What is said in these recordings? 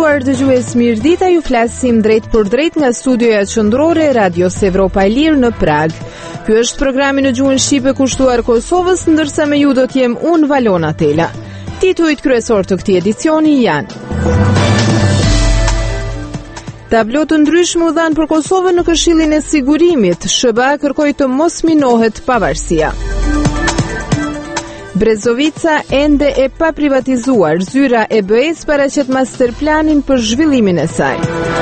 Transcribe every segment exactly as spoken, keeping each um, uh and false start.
nderuar dëgjues, mirëdita, ju flasim drejt për drejt nga studioja qendrore e Radios Evropa e Lirë në Prag. Ky është programi në gjuhën shqipe kushtuar Kosovës, ndërsa me ju do të jem unë, Valona Tela. Titujt kryesor të këtij edicioni janë: tablo të ndryshme u dhanë për Kosovën në Këshillin e Sigurimit, S B A kërkoi të mos minohet pavarësia. Brezovica ende e pa privatizuar, zyra e B E-s paraqet masterplanin për zhvillimin e saj.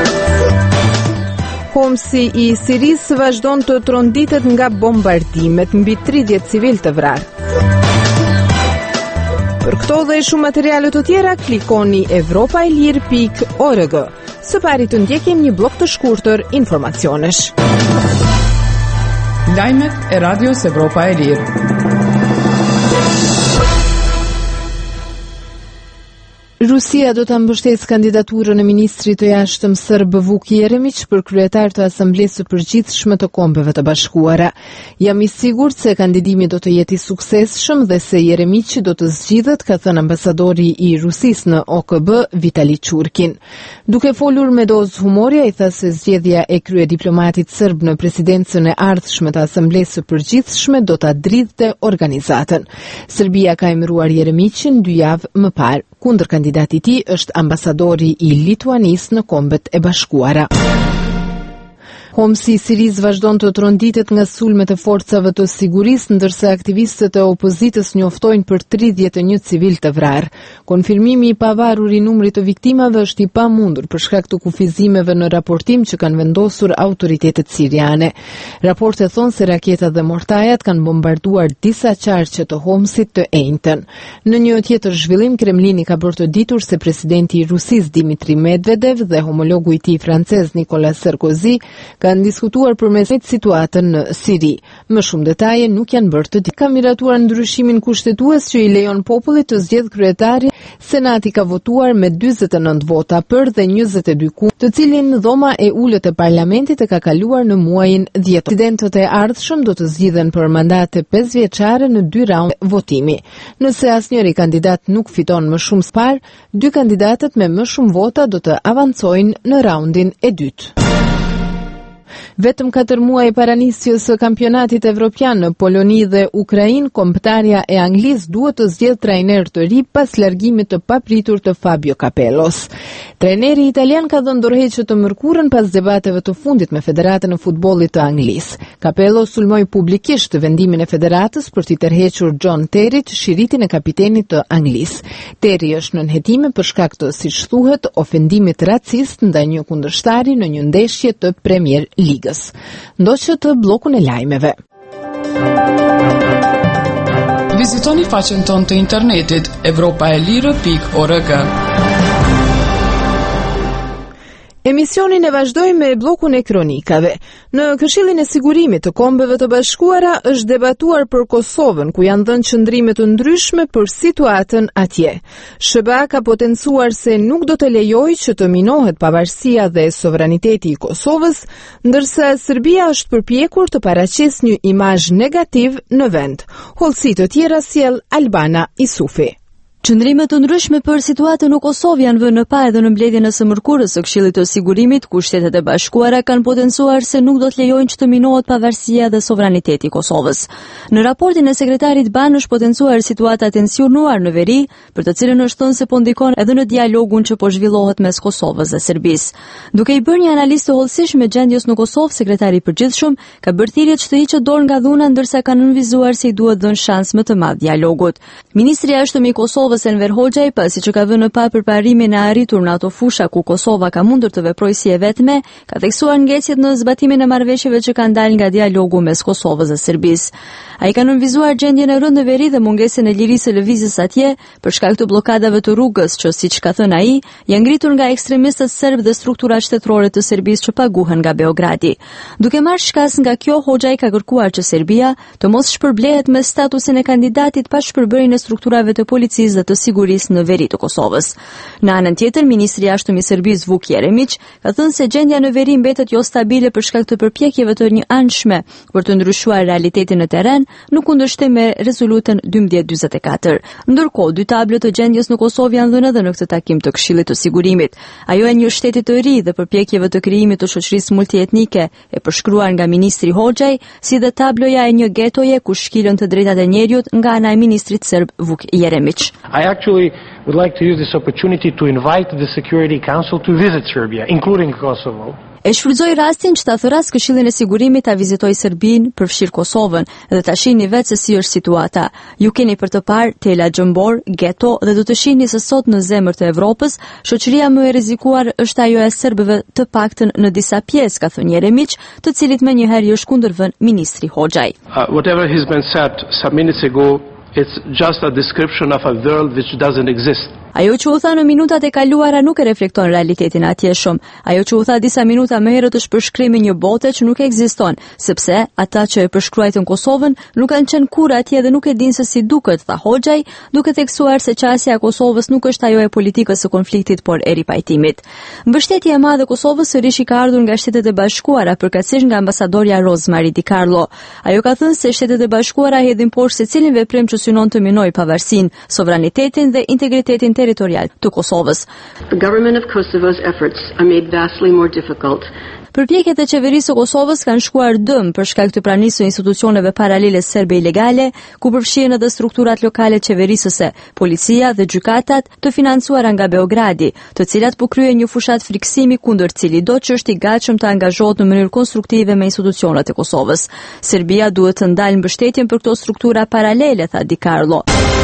Homsi i Sirisë vazhdon të tronditet nga bombardimet, mbi tridhjetë civil të vrarë. Për këto dhe shumë materiale të tjera, klikoni evropa e lirë pikë org. Së pari të ndjekim një blok të shkurtër informacionesh. Lajmet e Radios Evropa e Lirë. Rusia do të mbështetësë kandidaturën e ministrit të jashtëm serb Vuk Jeremić për kryetar të Asamblesë së Përgjithshme të Kombeve të Bashkuara. Jam i sigurt se kandidimi do të jetë i suksesshëm dhe se Jeremić do të zgjidhet, ka thënë ambasadori i Rusisë në O K B Vitali Churkin. Duke folur me dozë humori, ai tha se zgjedhja e kryediplomatit serb në presidencën e ardhshme të Asamblesë së Përgjithshme do ta dridhte organizatën. Serbia ka emëruar Jeremićin dy javë më parë. Kundër kandidati i tij është ambasadori i Lituanisë në Kombet e Bashkuara. Homsi i Sirisë vazhdon të tronditet nga sulmet e forcave të sigurisë, ndërsa aktivistët e opozitës njoftojnë për tridhjetë e një civil të vrarë. Konfirmimi i pavarur i numrit të viktimave është i pamundur për shkak të kufizimeve në raportim që kanë vendosur autoritetet siriane. Raportet thonë se raketat dhe mortajat kanë bombarduar disa qarqe të Homsit të enjtën. Në një tjetër zhvillim, Kremlini ka bërë të ditur se presidenti i Rusisë Dmitri Medvedev dhe homologu i tij francez Nicolas Sarkozy kanë diskutuar përmesit situatën në Siri. Më shumë detaje nuk janë bërë të di. Ka miratuar ndryshimin kushtetues që i lejon popullit të zgjedhë kryetarin. Senati ka votuar me dyzet e nëntë vota për dhe njëzet e dy kundër, të cilin dhoma e ulët e parlamentit e ka kaluar në muajin dhjetor. Presidentët e ardhshëm do të zgjidhen për mandate pesë vjeçare në dy raunde votimi. Nëse asnjëri kandidat nuk fiton më shumë së parë, dy kandidatët me më shumë vota do të avancojnë në raundin e dytë. Vetëm katër muaj para nisjes së kampionatit evropian në Poloni dhe Ukrainë, kombëtarja e Anglisë duhet të zgjedhë trajner të ri pas largimit të papritur të Fabio Capellos. Trajneri italian ka dhënë dorëheqje të mërkurën pas debateve të fundit me Federatën e Futbollit të Anglisë. Capellos sulmoi publikisht vendimin e federatës për t'i tërhequr John Terryt, shiritin e kapitenit të Anglisë. Terry është në nënhetime për shkak të, siç thuhet, ofendimit racist ndaj një kundërshtari në një ndeshje të Premier Ligës. Ndoqë të blokun e lajmeve. Vizitoni faqen tonë të internetit evropa e lirë pikë org. Emisionin e vazhdoj me blokun e kronikave. Në Këshillin e Sigurimit të Kombeve të Bashkuara është debatuar për Kosovën, ku janë dhënë qëndrime të ndryshme për situatën atje. S B A ka potencuar se nuk do të lejojë që të minohet pavarësia dhe sovraniteti i Kosovës, ndërsa Serbia është përpjekur të paraqesë një imazh negativ në vend. Hollësi të tjera sjell Albana Isufi. Qëndrime të ndryshme për situatën në Kosovë janë vënë në pa edhe në mbledhjen e së mërkurës së Këshillit të Sigurimit, ku Shtetet e Bashkuara kanë potencuar se nuk do të lejojnë që të minohet pavarësia dhe sovraniteti i Kosovës. Në raportin e sekretarit Ban është potencuar situata tensionuar në veri, për të cilën është thënë se po ndikon edhe në dialogun që po zhvillohet mes Kosovës dhe Serbisë. Duke i bërë një analizë të hollësishme gjendjes në Kosovë, sekretari i përgjithshëm ka bërë thirrje që të hiqet dorë nga dhuna, ndërsa ka nënvizuar se i duhet dhënë shans më të madh dialogut. Ministri i Jashtëm i Kosovës Enver Hoxha, pasi që ka vënë në pa përparimin e arritur në ato fusha ku Kosova ka mundur të veprojë si e vetme, ka theksuar ngecjet në zbatimin e marrëveshjeve që kanë dalë nga dialogu mes Kosovës dhe Serbisë. Ai ka nënvizuar gjendjen e rëndë në veri dhe mungesën e lirisë së lëvizjes atje për shkak të blokadave të rrugës që, siç ka thënë ai, janë ngritur nga ekstremistët serb dhe strukturat shtetërore të Serbisë që paguhen nga Beogradi. Duke marrë shkas nga kjo, Hoxha ka kërkuar që Serbia të mos shpërblehet me statusin e kandidatit pa shpërbërjen e strukturave të policisë dhe të sigurisë në veri të Kosovës. Në anën tjetër, ministri i jashtëm i Serbisë Vuk Jeremić ka thënë se gjendja në veri mbetet jo stabile për shkak të përpjekjeve të njëanshme për të ndryshuar realitetin në terren, në kundërshtim me rezolutën dymbëdhjetë dymbëzet e katër. Ndërkohë, dy tablet të gjendjes në Kosovë janë dhënë edhe në këtë takim të Këshillit të Sigurimit. Ajo e një shteti të ri dhe përpjekjeve të krijimit të shoqërisë multietnike e përshkruar nga ministri Hoxhaj, si dhe tabloja e një getoje ku shkilen të drejtat e njerëzit nga ana e ministrit serb Vuk Jeremić. I actually would like to use this opportunity to invite the Security Council to visit Serbia, including Kosovo. E shfrytëzoi rastin që ta thëras Këshillin e Sigurimit ta vizitoj Serbinë, përfshir Kosovën, dhe ta shihni vetë se si është situata. Ju keni për të parë Tela Gjëmbor, Geto dhe do të shihni se sot në zemër të Evropës, shoqëria më e rrezikuar është ajo e serbëve, të paktën në disa pjesë, ka thënë Jeremić, të cilit menjëherë i është kundërvën ministri Hoxhaj. Uh, whatever has been said some minutes ago, it's just a description of a world which doesn't exist. Ajo që u tha në minutat e kaluara nuk e reflekton realitetin atjeshëm. Ajo që u tha disa minuta më herët është përshkrimi një bote që nuk ekziston, sepse ata që e përshkruajtën Kosovën nuk kanë qenë kurrë atje dhe nuk e dinë se si duket, tha Hoxhaj, duke theksuar se qasja e Kosovës nuk është ajo e politikës së konfliktit, por e ripajtimit. Mbështetja e madhe e Kosovës sërish i ka ardhur nga Shtetet e Bashkuara, përkatësisht nga ambasadorja Rosemary Di Carlo. Ajo ka thënë se Shtetet e Bashkuara hedhin poshtë secilin veprim që synon të minojë pavarësinë, sovranitetin dhe integritetin territorial të Kosovës. The government of Kosovo's efforts are made vastly more difficult. Përpjekjet e qeverisë së Kosovës kanë shkuar dëm për shkak të pranisë së institucioneve paralele serbe ilegale, ku përfshihen edhe strukturat lokale qeverisëse, policia dhe gjykatat, të financuara nga Beogradi, të cilat po kryen një fushat friksimi kundër cilido që është i gatshëm të angazhohet në mënyrë konstruktive me institucionet e Kosovës. Serbia duhet të ndalë mbështetjen për këto struktura paralele, tha Di Carlo.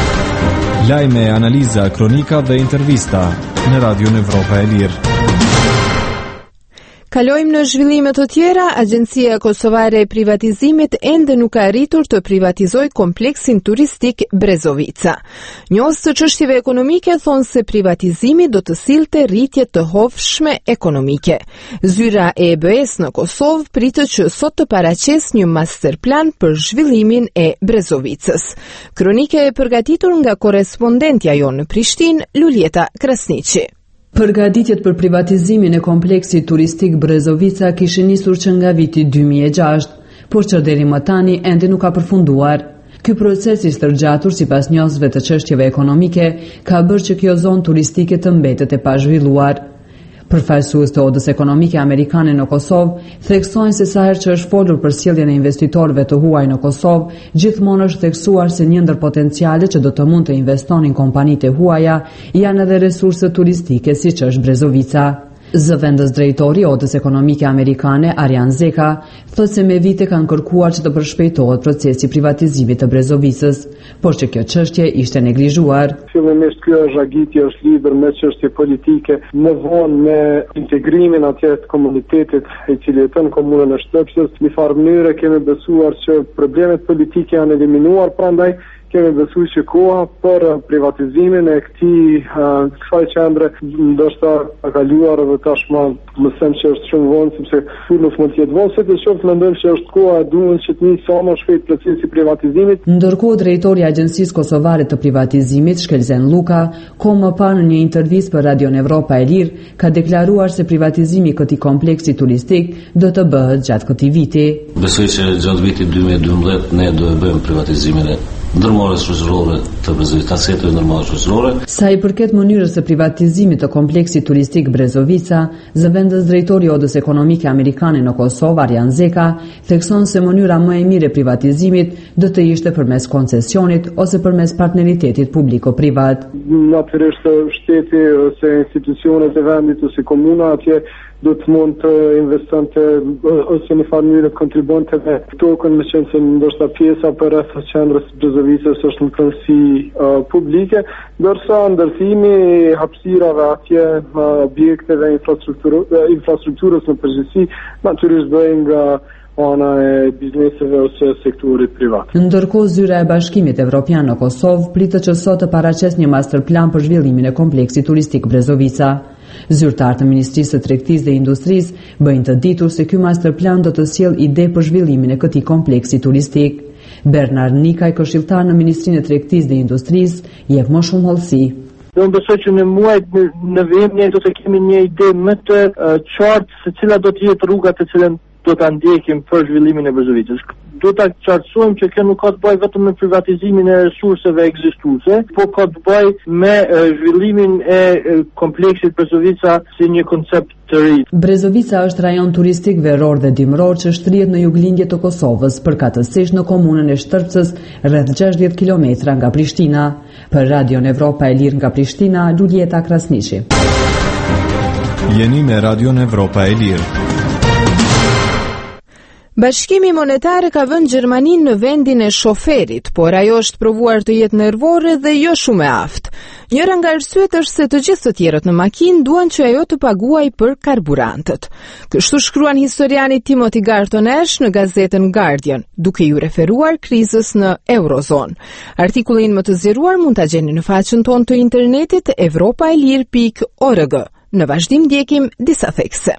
Lajme, analiza, kronika dhe intervista në Radion Evropa e Lirë. Kalojmë në zhvillime të tjera. Agjencia Kosovare e Privatizimit ende nuk ka arritur të privatizojë kompleksin turistik Brezovica. Njohës të çështjeve ekonomike thonë se privatizimi do të sillte rritje të hovshme ekonomike. Zyra e E B S në Kosovë pritet që sot të paraqesë një masterplan për zhvillimin e Brezovicës. Kronike e përgatitur nga korrespondentja jonë në Prishtinë, Luljeta Krasniqi. Përgatitjet për privatizimin e kompleksit turistik Brezovica kishin nisur që nga viti dy mijë e gjashtë, por që deri më tani ende nuk ka përfunduar. Ky proces i stërgjatur sipas njohësve të çështjeve ekonomike ka bërë që kjo zonë turistike të mbetet e pazhvilluar. Përfaqësues të Odës Ekonomike Amerikane në Kosovë theksojnë se sa herë që është folur për sjelljen e investitorëve të huaj në Kosovë, gjithmonë është theksuar se një ndër potencialet që do të mund të investonin kompanitë e huaja janë edhe resurset turistike siç është Brezovica. Zëvendës drejtori i Odës Ekonomike Amerikane, Arjan Zeka, thotë se me vite kanë kërkuar që të përshpejtohet procesi privatizimit të Brezovicës, por që kjo çështje ishte neglizhuar. Fillimisht kjo zhagitje është lidhur me çështje politike, më vonë me integrimin atje të komunitetit i cili jeton në komunën e Shtëpsës. Në farë mënyrë kemi besuar që problemet politike janë eliminuar, prandaj kemi besuar që koha për privatizimin e këtij kësaj qendre ndoshta ka kaluar edhe tashmë më them që është shumë vonë, sepse kur nuk mund të jetë vonë, sepse shumë mendojmë që është koha e duhur që të nisë sa më shpejt procesi i privatizimit. Ndërkohë drejtori i Agjencisë Kosovare të Privatizimit, Shkelzen Luka, kohë më parë në një intervistë për Radion Evropa e Lirë, ka deklaruar se privatizimi i këtij kompleksi turistik do të bëhet gjatë këtij viti. Besoj që gjatë vitit dy mijë e dymbëdhjetë ne do të bëjmë privatizimin e ndërmarrjes shoqërore të Brezovicës, asetet ndërmarrjes shoqërore. Sa i përket mënyrës së privatizimit të kompleksit turistik Brezovica, zëvendës drejtori i Odës Ekonomike Amerikane në Kosovë, Arjan Zeka, thekson se mënyra më e mirë e privatizimit do të ishte përmes koncesionit ose përmes partneritetit publiko-privat. Natyrisht shteti ose institucionet e vendit ose komuna atje do të mund të investonte ose në farë mënyrë kontribonte me tokën, me qenë se ndoshta pjesa për rreth qendrës Brezovicës është në përsi uh, publike, ndërsa ndërthimi hapësirave atje, uh, objekteve, infrastrukturës, infrastrukturës në përgjithësi, natyrisht bëhen nga ana e bizneseve ose sektorit privat. Ndërkohë Zyra e Bashkimit Evropian në Kosovë pritet që sot të paraqesë një masterplan për zhvillimin e kompleksit turistik Brezovica. Zyrtarët të Ministrisë së Tregtisë dhe Industrisë bëjnë të ditur se ky masterplan do të sjellë ide për zhvillimin e këtij kompleksi turistik. Bernard Nikaj, këshilltar në Ministrinë e Tregtisë dhe Industrisë, jep më shumë hollësi. Unë besoj që në muajt në, në vijim do të kemi një ide më të uh, qartë se cila do të jetë rruga të cilën do ta ndjekim për zhvillimin e Brezovicës. Do ta qartësojmë që kjo nuk ka të bëjë vetëm me privatizimin e resurseve ekzistuese, por ka të bëjë me e, zhvillimin e, e kompleksit Brezovica si një koncept të ri. Brezovica është rajon turistik veror dhe dimror që shtrihet në juglindje të Kosovës, përkatësisht në komunën e Shtërpcës, rreth gjashtëdhjetë kilometra nga Prishtina. Për Radion Evropa e Lirë nga Prishtina, Luljeta Krasniqi. Jeni me Radion Evropa e Lirë. Bashkimi monetar ka vënë Gjermaninë në vendin e shoferit, por ajo është provuar të jetë nervore dhe jo shumë e aftë. Njëra nga arsyet është se të gjithë të tjerët në makinë duan që ajo të paguaj për karburantët. Kështu shkruan historiani Timothy Garton Ash në gazetën Guardian, duke ju referuar krizës në Eurozon. Artikullin më të zgjeruar mund ta gjeni në faqen tonë të internetit evropaelir pikë org. Në vazhdim ndjekim disa thekse.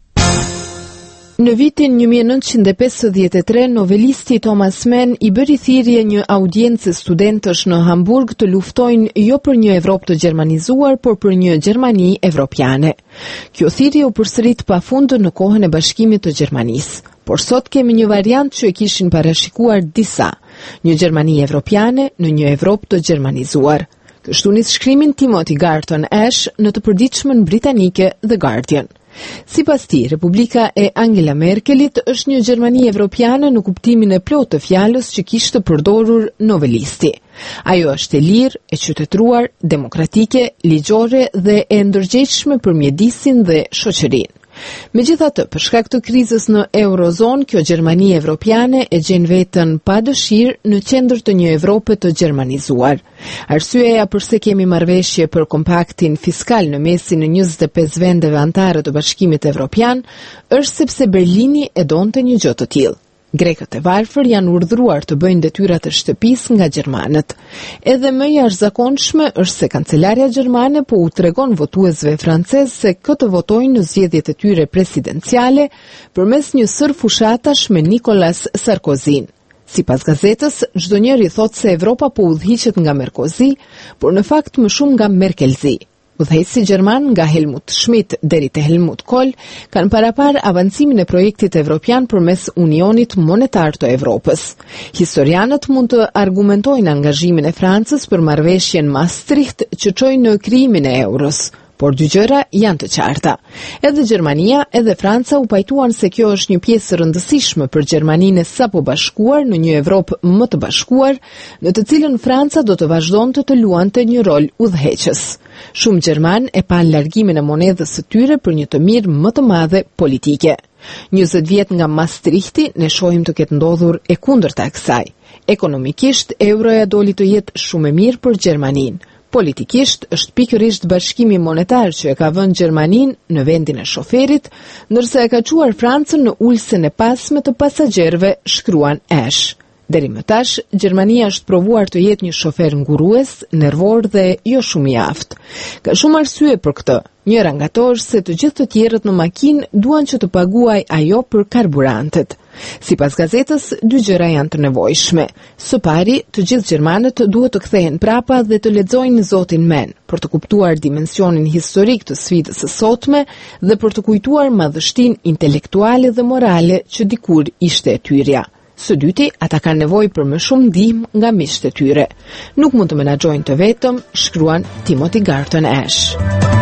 Në vitin një mijë e nëntëqind e pesëdhjetë e tre, novelisti Thomas Mann i bëri thirrje një audiencë studentësh në Hamburg të luftojnë jo për një Evropë të gjermanizuar, por për një Gjermani evropiane. Kjo thirrje u përsërit pafund në kohën e Bashkimit të Gjermanisë, por sot kemi një variant që e kishin parashikuar disa, një Gjermani evropiane në një Evropë të gjermanizuar. Kështu nis shkrimin Timothy Garton Ash në të përditshmën britanike The Guardian. Sipas tij, Republika e Angela Merkelit është një Gjermani evropiane në kuptimin e plotë të fjalës që kishte përdorur novelisti. Ajo është e lirë, e qytetruar, demokratike, ligjore dhe e ndërgjegjshme për mjedisin dhe shoqërinë. Megjithatë, për shkak të krizës në Eurozon, kjo Gjermani evropiane e gjen veten pa dëshirë në qendër të një Evrope të gjermanizuar. Arsyeja pse kemi marrëveshje për kompaktin fiskal në mesin e njëzet e pesë vendeve anëtare të Bashkimit Evropian është sepse Berlini e donte një gjë të tillë. Grekët e varfër janë urdhëruar të bëjnë detyrat e shtëpisë nga gjermanët. Edhe më e jashtëzakonshme është se kancelarja gjermane po u tregon votuesve francezë se këtë votojnë në zgjedhjet e tyre presidenciale përmes një sër fushatash me Nicolas Sarkozyn. Sipas gazetës, çdo njeri thotë se Evropa po udhëhiqet nga Merkozy, por në fakt më shumë nga Merkelzy. Udhëheqësi gjerman nga Helmut Schmidt deri te Helmut Kohl kanë parapar avancimin e projektit evropian përmes Unionit Monetar të Evropës. Historianët mund të argumentojnë angazhimin e Francës për marrëveshjen Maastricht që çoi në krijimin e euros, por dy gjëra janë të qarta. Edhe Gjermania, edhe Franca u pajtuan se kjo është një pjesë rëndësishme për Gjermaninë e sapo bashkuar në një Evropë më të bashkuar, në të cilën Franca do të vazhdonte të luante një rol udhëheqës. Shumë gjerman e pan largimin e monedhës së tyre për një të mirë më të madhe politike. njëzet vjet nga Maastrichti ne shohim të ketë ndodhur e kundërta e kësaj. Ekonomikisht, euroja doli të jetë shumë e mirë për Gjermaninë. Politikisht, është pikërisht bashkimi monetar që e ka vënë Gjermaninë në vendin e shoferit, ndërsa e ka çuar Francën në ulsen e pasme të pasagerëve, shkruan Ash. Deri më tash, Gjermania është provuar të jetë një shofer ngurues, nervor dhe jo shumë i aftë. Ka shumë arsye për këtë. Njëra nga to është se të gjithë të tjerët në makinë duan që të paguaj ajo për karburantet. Sipas gazetës, dy gjëra janë të nevojshme. Së pari, të gjithë gjermanët duhet të kthehen prapa dhe të lexojnë Zotin Men, për të kuptuar dimensionin historik të sfidës së sotme dhe për të kujtuar madhështinë intelektuale dhe morale që dikur ishte e tyrja. Së dyti, ata kanë nevojë për më shumë ndihmë nga miqtë e tyre. Nuk mund të menaxhojnë të vetëm, shkruan Timothy Garton Ash.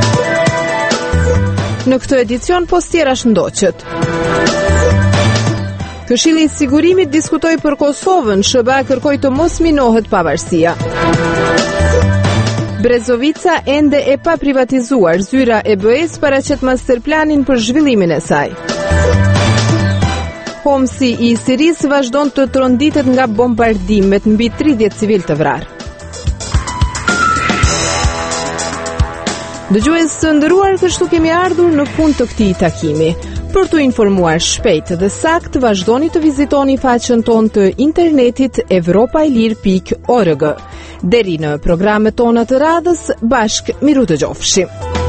Në këtë edicion postiera shëndoqët. Këshilli i Sigurimit diskutoi për Kosovën, S B A kërkoi të mos minohet pavarësia. Brezovica ende e pa privatizuar, zyra e B E-s paraqet masterplanin për zhvillimin e saj. Homsi i Sirisë vazhdon të tronditet nga bombardimet, mbi tridhjetë civil të vrarë. Dëgjues të nderuar, kështu kemi ardhur në fund të këtij takimi. Për të informuar shpejt dhe sakt, vazhdoni të vizitoni faqen tonë të internetit evropaelir pikë org. Deri në programet tona të radhës, bashk miru të gjofshi.